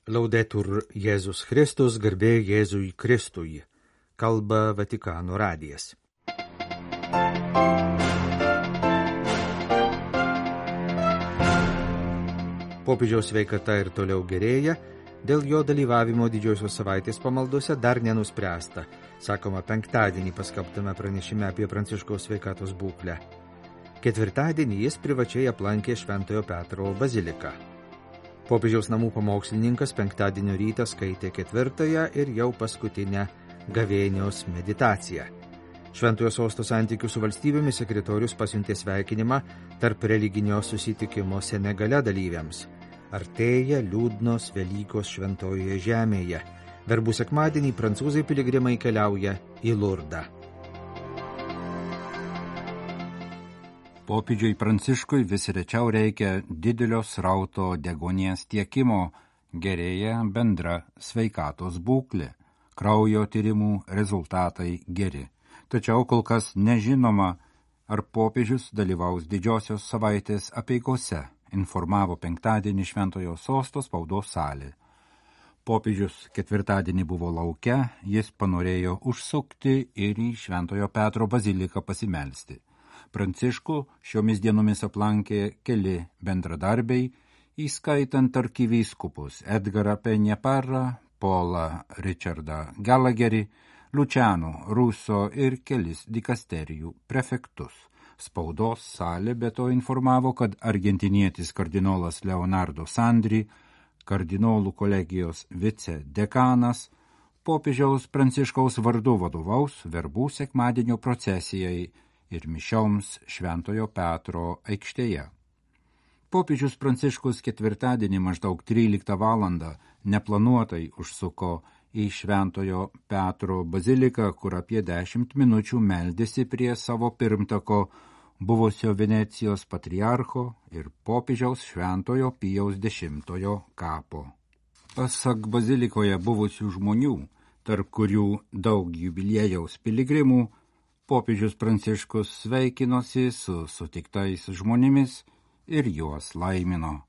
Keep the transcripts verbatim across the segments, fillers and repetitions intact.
Laudetur Jėzus Kristus, garbė Jėzui Kristui, kalba Vatikano radijas. Popiežiaus sveikata ir toliau gerėja, dėl jo dalyvavimo didžiosios savaitės pamaldose dar nenuspręsta, sakoma penktadienį paskelbtame pranešime apie Pranciškaus sveikatos būklę. Ketvirtadienį jis privačiai aplankė Šventojo Petro baziliką. Popiežiaus namų pamokslininkas penktadienio rytą skaitė ketvirtąją ir jau paskutinę gavėnios meditaciją. Šventojo sosto santykių su valstybėmis sekretorius pasiuntė sveikinimą tarp religinio susitikimo Senegale dalyviams. Artėja liūdnos Velykos šventojoje žemėje. Verbų sekmadienį prancūzai piligrimai keliauja į Lurdą. Popiežiui Pranciškui vis rečiau reikia didelio srauto deguonies tiekimo, gerėja bendra sveikatos būklė, kraujo tyrimų rezultatai geri. Tačiau kol kas nežinoma, ar popiežius dalyvaus didžiosios savaitės apeigose, informavo penktadienį Šventojo sosto spaudos salė. Popiežius ketvirtadienį buvo lauke, jis panorėjo užsukti ir į Šventojo Petro baziliką pasimelsti. Pranciškų šiomis dienomis aplankė keli bendradarbiai, įskaitant arkivyskupus Edgarą Penjeparą, Paulą Richardą Gallagherį, Luciano Russo ir kelis dikasterijų prefektus. Spaudos salė be to informavo, kad argentinietis kardinolas Leonardo Sandri, kardinolų kolegijos vicedekanas, popiežiaus Pranciškaus vardu vadovaus verbų sekmadienio procesijai ir mišioms Šventojo Petro aikštėje. Popiežius Pranciškus ketvirtadienį maždaug tryliktą valandą neplanuotai užsuko į Šventojo Petro baziliką, kur apie dešimt minučių meldėsi prie savo pirmtako, buvusio Venecijos patriarcho ir popiežiaus Šventojo Pijaus dešimtojo kapo. Pasak bazilikoje buvusių žmonių, tarp kurių daug jubiliejaus piligrimų, popiežius Pranciškus sveikinosi su sutiktais žmonėmis ir juos laimino.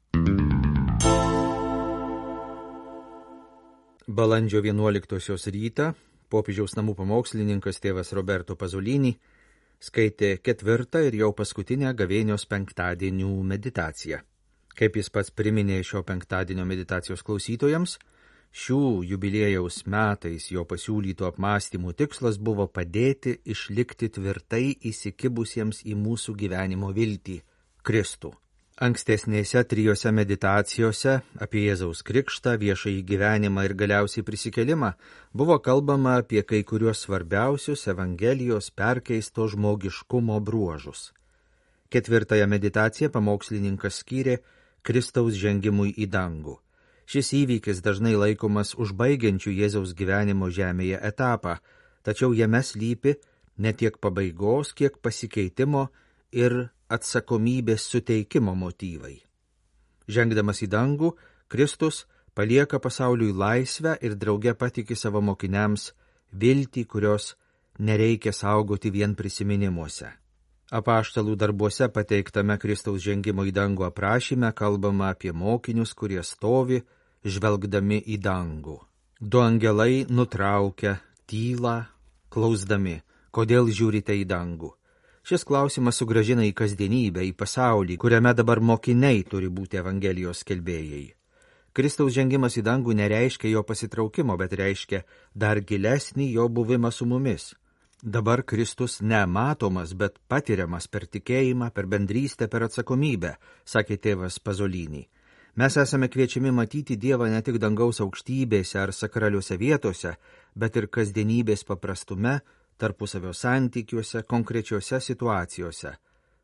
Balandžio vienuoliktosios rytą popiežiaus namų pamokslininkas tėvas Roberto Pasolini skaitė ketvirtą ir jau paskutinę gavėnios penktadienių meditaciją. Kaip jis pats priminė šio penktadienio meditacijos klausytojams, šių jubiliejaus metais jo pasiūlytų apmąstymų tikslas buvo padėti išlikti tvirtai įsikibusiems į mūsų gyvenimo viltį – Kristų. Ankstesnėse trijose meditacijose apie Jėzaus krikštą, viešąjį gyvenimą ir galiausiai prisikėlimą buvo kalbama apie kai kuriuos svarbiausius Evangelijos perkeisto žmogiškumo bruožus. Ketvirtąją meditaciją pamokslininkas skyrė Kristaus žengimui į dangų. Šis įvykis dažnai laikomas užbaigiančių Jėzaus gyvenimo žemėje etapą, tačiau jame slypi ne tiek pabaigos, kiek pasikeitimo ir atsakomybės suteikimo motyvai. Žengdamas į dangų, Kristus palieka pasauliui laisvę ir drauge patiki savo mokiniams viltį, kurios nereikia saugoti vien prisiminimuose. Apaštalų darbuose pateiktame Kristaus žengimo į dangų aprašyme kalbama apie mokinius, kurie stovi, žvelgdami į dangų. Du angelai nutraukia tylą, klausdami, kodėl žiūrite į dangų. Šis klausimas sugrąžina į kasdienybę, į pasaulį, kuriame dabar mokiniai turi būti Evangelijos skelbėjai. Kristaus žengimas į dangų nereiškia jo pasitraukimo, bet reiškia dar gilesnį jo buvimą su mumis. Dabar Kristus nematomas, bet patiriamas per tikėjimą, per bendrystę, per atsakomybę, sakė tėvas Pasolini. Mes esame kviečiami matyti Dievą ne tik dangaus aukštybėse ar sakraliuose vietose, bet ir kasdienybės paprastume, tarpusavio santykiuose, konkrečiose situacijose.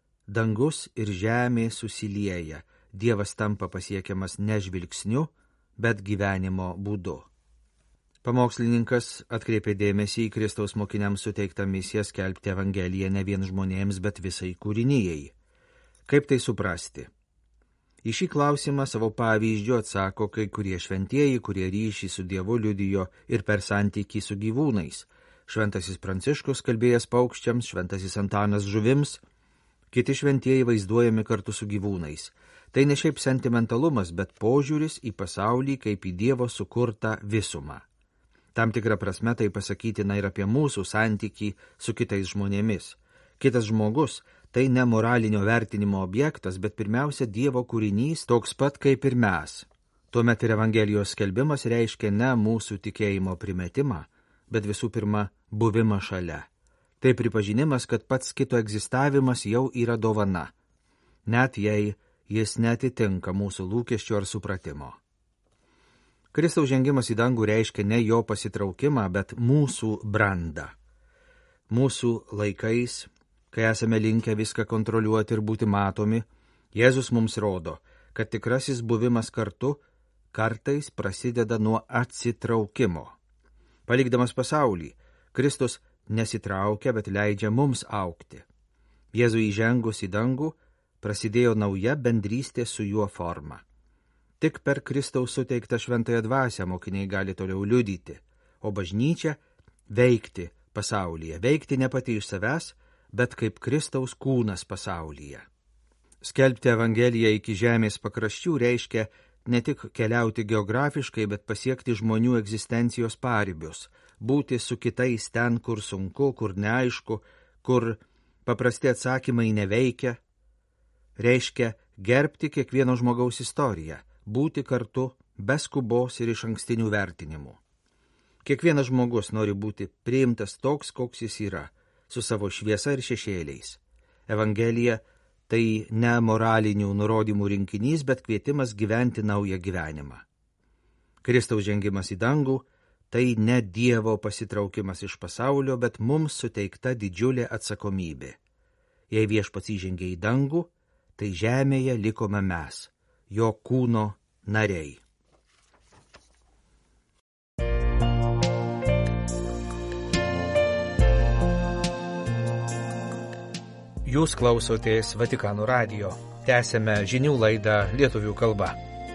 Dangus ir žemė susilieja, Dievas tampa pasiekiamas ne žvilgsniu, bet gyvenimo būdu. Pamokslininkas atkreipė dėmesį į Kristaus mokiniams suteiktą misiją skelbti Evangeliją ne vien žmonėms, bet visai kūrinijai. Kaip tai suprasti? Į šį klausimą savo pavyzdžiu atsako kai kurie šventieji, kurie ryšį su Dievu liudijo ir per santykį su gyvūnais. Šventasis Pranciškus kalbėjęs paukščiams, šventasis Antanas žuvims, kiti šventieji vaizduojami kartu su gyvūnais. Tai ne šiaip sentimentalumas, bet požiūris į pasaulį kaip į Dievo sukurtą visumą. Tam tikrą prasme tai pasakytina ir apie mūsų santykį su kitais žmonėmis. Kitas žmogus tai ne moralinio vertinimo objektas, bet pirmiausia Dievo kūrinys, toks pat kaip ir mes. Tuomet ir Evangelijos skelbimas reiškia ne mūsų tikėjimo primetimą, bet visų pirma buvimą šalia. Tai pripažinimas, kad pats kito egzistavimas jau yra dovana, net jei jis netitinka mūsų lūkesčių ar supratimo. Kristaus žengimas į dangų reiškia ne jo pasitraukimą, bet mūsų brandą. Mūsų laikais, kai esame linkę viską kontroliuoti ir būti matomi, Jėzus mums rodo, kad tikrasis buvimas kartu kartais prasideda nuo atsitraukimo. Palikdamas pasaulį, Kristus nesitraukia, bet leidžia mums augti. Jėzui įžengus į dangų, prasidėjo nauja bendrystė su juo forma. Tik per Kristaus suteiktą šventąją dvasią mokiniai gali toliau liudyti, o bažnyčia veikti pasaulyje, veikti ne pati iš savęs, bet kaip Kristaus kūnas pasaulyje. Skelbti Evangeliją iki žemės pakraščių reiškia ne tik keliauti geografiškai, bet pasiekti žmonių egzistencijos paribius, būti su kitais ten, kur sunku, kur neaišku, kur paprasti atsakymai neveikia. Reiškia gerbti kiekvieno žmogaus istoriją, būti kartu be skubos ir iš ankstinių vertinimų. Kiekvienas žmogus nori būti priimtas toks, koks jis yra, su savo šviesa ir šešėliais. Evangelija tai ne moralinių nurodymų rinkinys, bet kvietimas gyventi naują gyvenimą. Kristaus žengimas į dangų tai ne Dievo pasitraukimas iš pasaulio, bet mums suteikta didžiulė atsakomybė. Jei Viešpats įžengė į dangų, tai žemėje likome mes, jo kūno nariai. Jūs klausotės Vatikano radijo. Tęsėme žinių laidą lietuvių kalba.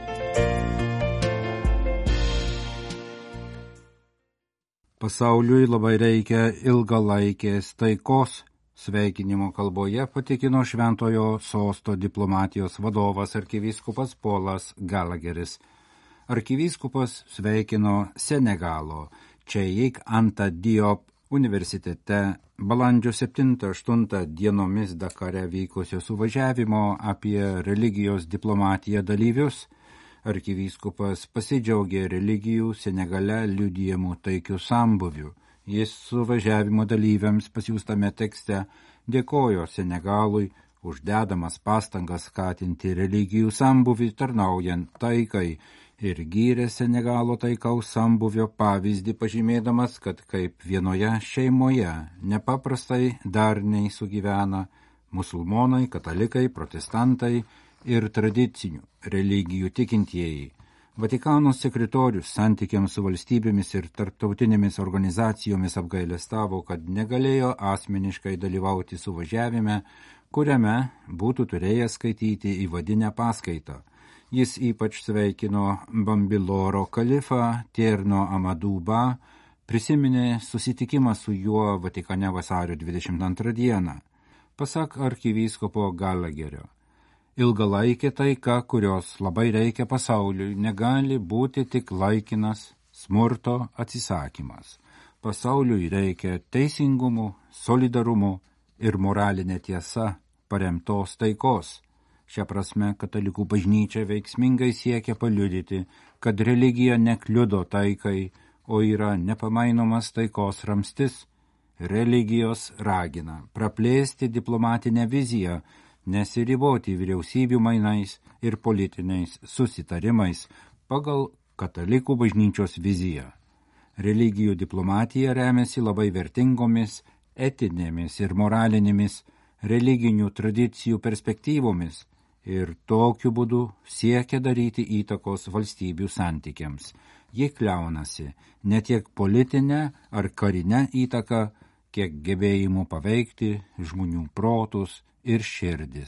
Pasauliui labai reikia ilgalaikės taikos. Sveikinimo kalboje patikino Šventojo sosto diplomatijos vadovas arkivyskupas Polas Galageris. Arkivyskupas sveikino Senegalo Čeik Anta Diop universitete balandžio septintą aštuntą dienomis Dakare vykusio suvažiavimo apie religijos diplomatiją dalyvius. Arkivyskupas pasidžiaugė religijų Senegale liudijamų taikių sambuvių. Jis suvažiavimo dalyviams pasiūstame tekste dėkojo Senegalui už dedamas pastangas skatinti religijų sambuvį tarnaujant taikai ir gyrė Senegalo taikaus sambuvio pavyzdį, pažymėdamas, kad kaip vienoje šeimoje nepaprastai darniai sugyvena musulmonai, katalikai, protestantai ir tradicinių religijų tikintieji. Vatikano sekretorius santykiams su valstybėmis ir tarptautinėmis organizacijomis apgailestavo, kad negalėjo asmeniškai dalyvauti suvažiavime, kuriame būtų turėjęs skaityti įvadinę paskaitą. Jis ypač sveikino Bambiloro kalifą Tierno Amaduba, prisiminė susitikimą su juo Vatikane vasario dvidešimt antrą dieną. Pasak arkivyskupo Galagerio, ilgalaikė taika, kurios labai reikia pasauliui, negali būti tik laikinas smurto atsisakymas. Pasauliui reikia teisingumų, solidarumų ir moralinė tiesa paremtos taikos. Šia prasme, katalikų bažnyčia veiksmingai siekia paliudyti, kad religija nekliudo taikai, o yra nepamainomas taikos ramstis. Religijos ragina praplėsti diplomatinę viziją, nesiriboti vyriausybių mainais ir politiniais susitarimais pagal katalikų bažnyčios viziją. Religijų diplomatija remiasi labai vertingomis, etinėmis ir moralinėmis religinių tradicijų perspektyvomis ir tokiu būdu siekia daryti įtakos valstybių santykiams. Ji kliaunasi ne tiek politinę ar karinę įtaką, kiek gebėjimų paveikti žmonių protus ir širdis.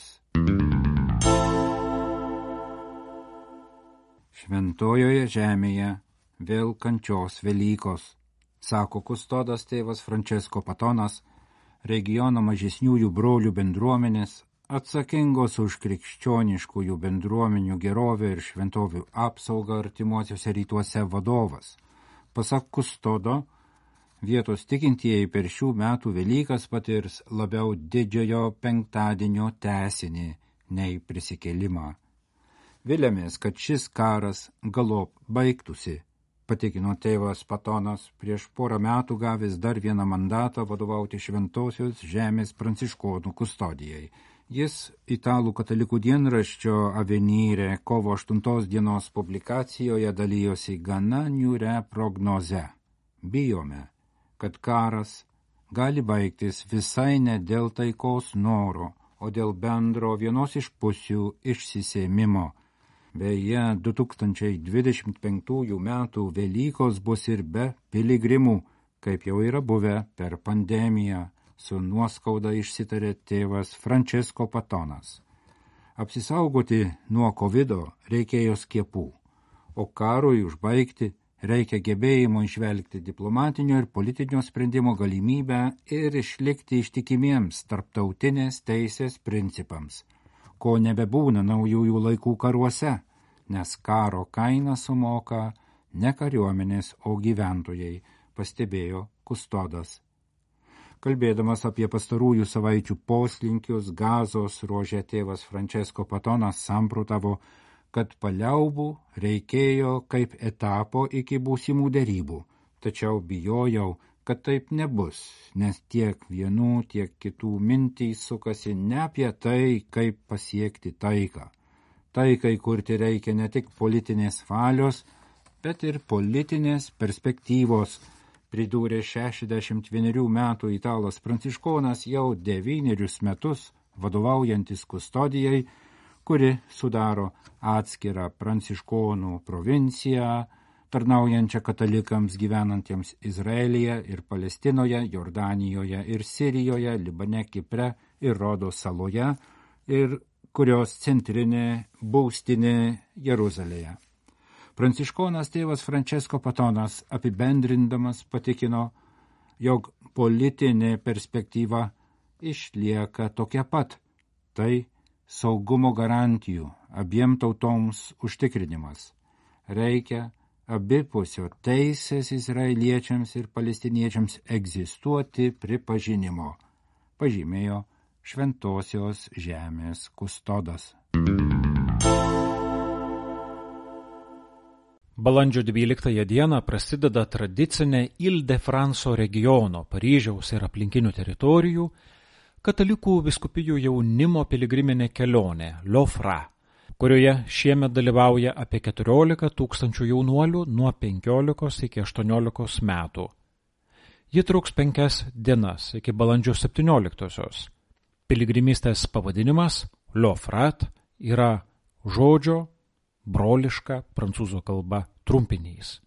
Šventojoje žemėje vėl kančios Velykos, sako kustodas tėvas Francesco Patonas, regiono mažesniųjų brolių bendruomenės atsakingos už krikščioniškųjų bendruomenių gerovę ir šventovių apsaugą artimuosiuose rytuose vadovas. Pasak kustodo, vietos tikintieji per šių metų Velykas patirs labiau didžiojo penktadienio tęsinį nei prisikėlimą. Viliamės, kad šis karas galop baigtųsi, patikino tėvas Patonas, prieš porą metų gavęs dar vieną mandatą vadovauti Šventosios žemės pranciškonų kustodijai. Jis italų katalikų dienraščio Avenire kovo aštuntos dienos publikacijoje dalyjosi gana niūria prognoze. Bijome, kad karas gali baigtis visai ne dėl taikos noro, o dėl bendro vienos iš pusių išsisėmimo. Beje, du tūkstančiai dvidešimt penktųjų metų Velykos bus ir be piligrimų, kaip jau yra buvę per pandemiją, su nuoskauda išsitarė tėvas Francesco Patonas. Apsisaugoti nuo kovido reikėjo skiepų, o karui užbaigti reikia gebėjimo išvelgti diplomatinio ir politinio sprendimo galimybę ir išlikti ištikimiems tarptautinės teisės principams, ko nebebūna naujųjų laikų karuose, nes karo kainą sumoka ne kariuomenės, o gyventojai, pastebėjo kustodas. Kalbėdamas apie pastarųjų savaičių poslinkius Gazos ruože tėvas Francesco Patonas samprotavo, kad paliaubų reikėjo kaip etapo iki būsimų derybų, tačiau bijojau, kad taip nebus, nes tiek vienų, tiek kitų mintys sukasi ne apie tai, kaip pasiekti taiką. Taikai kurti reikia ne tik politinės valios, bet ir politinės perspektyvos, pridūrė šešiasdešimt vienerių metų italas pranciškonas jau devynerius metus vadovaujantis kustodijai, kuri sudaro atskirą pranciškonų provinciją, tarnaujančią katalikams gyvenantiems Izraelyje ir Palestinoje, Jordanijoje ir Sirijoje, Libane, Kipre ir Rodos saloje, ir kurios centrinė būstinė Jeruzalėje. Pranciškonas tėvas Francesco Patonas apibendrindamas patikino, jog politinė perspektyva išlieka tokia pat. Tai saugumo garantijų abiem tautoms užtikrinimas. Reikia abipusio teisės izraeliečiams ir palestiniečiams egzistuoti pripažinimo, pažymėjo Šventosios žemės kustodas. Balandžio dvyliktąją dieną prasideda tradicinė Ile-de-France regiono, Paryžiaus ir aplinkinių teritorijų katalikų vyskupijų jaunimo piligriminė kelionė Lofra, kurioje šiemet dalyvauja apie keturiolika tūkstančių jaunuolių nuo penkiolikos iki aštuoniolikos metų. Ji truks penkias dienas iki balandžio septynioliktosios. Piligrimystės pavadinimas Lofrat yra žodžio broliška prancūzų kalba trumpinys.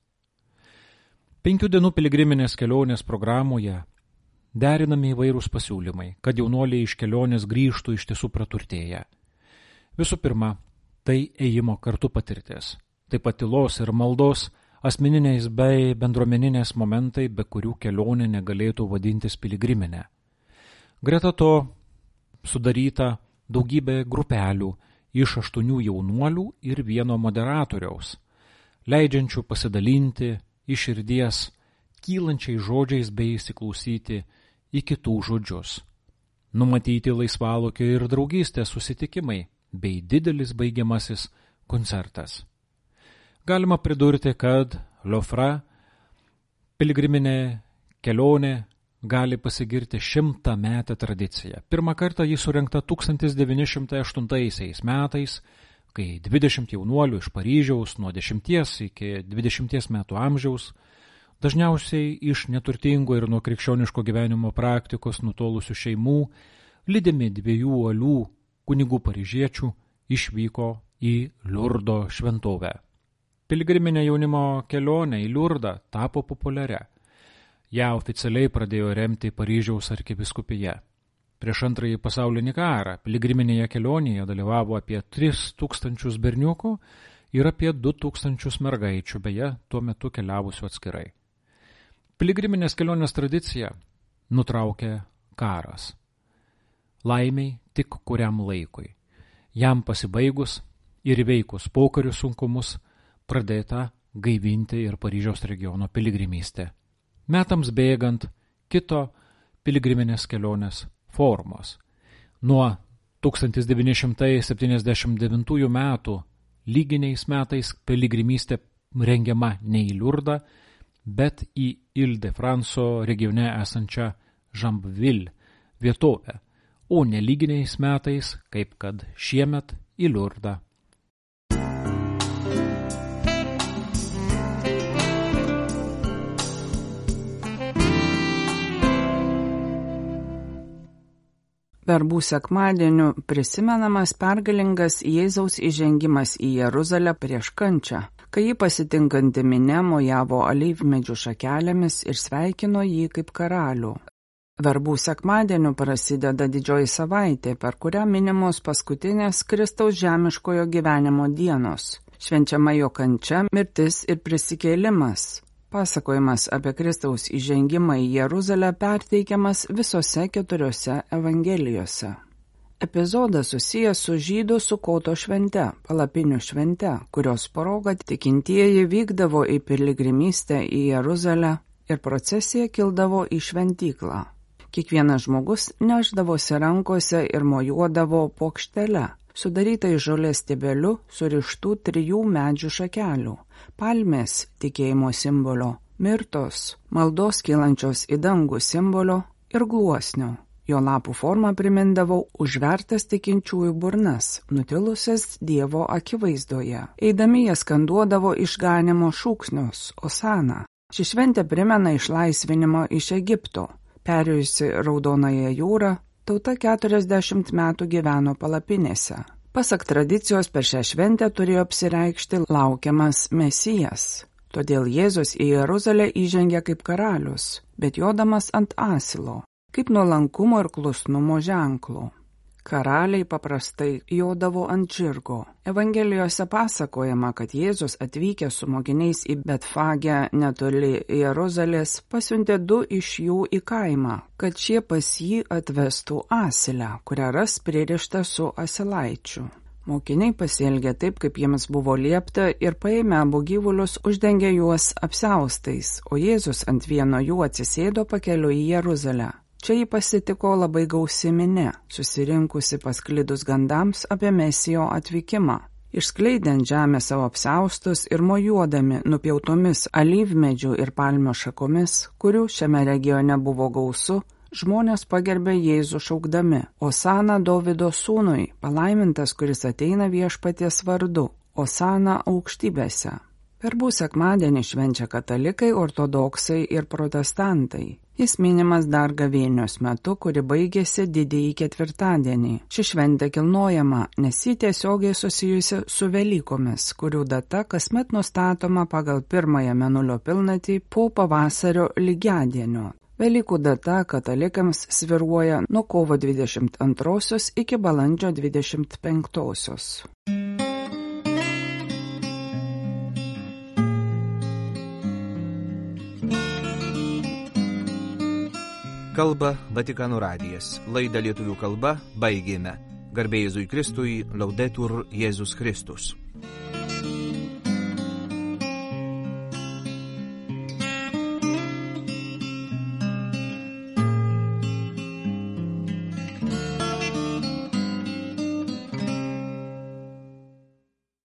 Penkių dienų piligriminės kelionės programoje derinami įvairūs pasiūlymai, kad jaunuoliai iš kelionės grįžtų iš tiesų praturtėję. Visų pirma, tai ėjimo kartu patirtis, taip pat tylos ir maldos, asmeniniais bei bendruomeninės momentai, be kurių kelionė negalėtų vadintis piligriminė. Greta to sudaryta daugybė grupelių iš aštuonių jaunuolių ir vieno moderatoriaus, leidžiančių pasidalinti iš širdies kylančiais žodžiais bei įsiklausyti į kitų žodžius. Numatyti laisvalokio ir draugystės susitikimai bei didelis baigiamasis koncertas. Galima pridurti, kad Lofra piligriminė kelionė gali pasigirti šimtametę tradiciją. Pirmą kartą ji surengta tūkstantis devyni šimtai aštuntaisiais metais, kai dvidešimt jaunuolių iš Paryžiaus nuo dešimties iki dvidešimties metų amžiaus, dažniausiai iš neturtingo ir nuo krikščioniško gyvenimo praktikos nutolusių šeimų, lydimi dviejų uolių kunigų paryžiečių, išvyko į Liurdo šventovę. Piligriminė jaunimo kelionė į Liurdą tapo populiaria. Ją oficialiai pradėjo remti Paryžiaus arkivyskupija. Prieš antrąjį pasaulinį karą piligriminėje kelionėje dalyvavo apie tris tūkstančius berniukų ir apie du tūkstančius mergaičių, beje, tuo metu keliavusių atskirai. Piligriminės kelionės tradiciją nutraukė karas. laimiai tik kuriam laikui. Jam pasibaigus ir įveikus pokarių sunkumus pradėta gaivinti ir Paryžiaus regiono piligrimystė. Metams bėgant kito piligriminės kelionės formos. Nuo tūkstantis devyni šimtai septyniasdešimt devintųjų metų lyginiais metais piligrimystė rengiama ne į Liurdą, bet į Ile-de-France regione esančią Jambeville vietovę, o nelyginiais metais, kaip kad šiemet, į Liurdą. Verbų sekmadieniu prisimenamas pergalingas Jėzaus įžengimas į Jeruzalę prieš kančią, kai jį pasitinkanti minia mojavo alyvmedžių šakelėmis ir sveikino jį kaip karalių. Verbų sekmadieniu prasideda didžioji savaitė, per kurią minimos paskutinės Kristaus žemiškojo gyvenimo dienos. Švenčiama jo kančia, mirtis ir prisikėlimas. Pasakojimas apie Kristaus įžengimą į Jeruzalę perteikiamas visose keturiose evangelijose. Epizodas susijęs su žydų Sukoto švente, palapinių švente, kurios proga tikintieji vykdavo į piligrimystę į Jeruzalę ir procesija kildavo į šventyklą. Kiekvienas žmogus nešdavosi rankose ir mojuodavo pokštele, sudaryta iš žolės stiebelių surištų trijų medžių šakelių, palmės tikėjimo simbolio, mirtos, maldos kylančios į dangų simbolio ir gluosnio. Jo lapų forma primindavo užvertas tikinčiųjų burnas, nutilusias Dievo akivaizdoje. Eidami jie skanduodavo išganimo šūksnius, Osana. Ši šventė primena išlaisvinimo iš Egipto. Perėjusi Raudonąją jūrą, tauta keturiasdešimt metų gyveno palapinėse. Pasak tradicijos, per šią šventę turėjo apsireikšti laukiamas Mesijas. Todėl Jėzus į Jeruzalę įžengė kaip karalius, bet jodamas ant asilo, kaip nuolankumo ir klusnumo ženklų. Karaliai paprastai jodavo ant žirgo. Evangelijose pasakojama, kad Jėzus atvykęs su mokiniais į Betfagę netoli Jeruzalės pasiuntė du iš jų į kaimą, kad šie pas jį atvestų asilę, kurią ras pririštą su asilaičiu. Mokiniai pasielgė taip, kaip jiems buvo liepta, ir paėmę abu gyvulius uždengė juos apsiaustais, o Jėzus ant vieno jų atsisėdo pakeliui į Jeruzalę. Čia jį pasitiko labai gausi minia, susirinkusi pasklidus gandams apie Mesijo atvykimą. Išskleidę ant žemės savo apsiaustus ir mojuodami nupjautomis alyvmedžių ir palmių šakomis, kurių šiame regione buvo gausu, žmonės pagerbė Jėzų šaukdami: Osana Dovido sūnui, palaimintas, kuris ateina viešpaties vardu, Osana aukštybėse. Verbų sekmadienį švenčia katalikai, ortodoksai ir protestantai. Jis minimas dar gavėnios metu, kuri baigėsi didįjį ketvirtadienį. Ši šventė kilnojama, nes ji tiesiogiai susijusi su Velykomis, kurių data kasmet nustatoma pagal pirmąją mėnulio pilnatį po pavasario lygiadienio. Velykų data katalikams svyruoja nuo kovo dvidešimt antrosios iki balandžio dvidešimt penktosios. Kalba Vatikano radijas. Laidą lietuvių kalba baigėme. Garbė Jėzui Kristui, Laudetur Jėzus Kristus.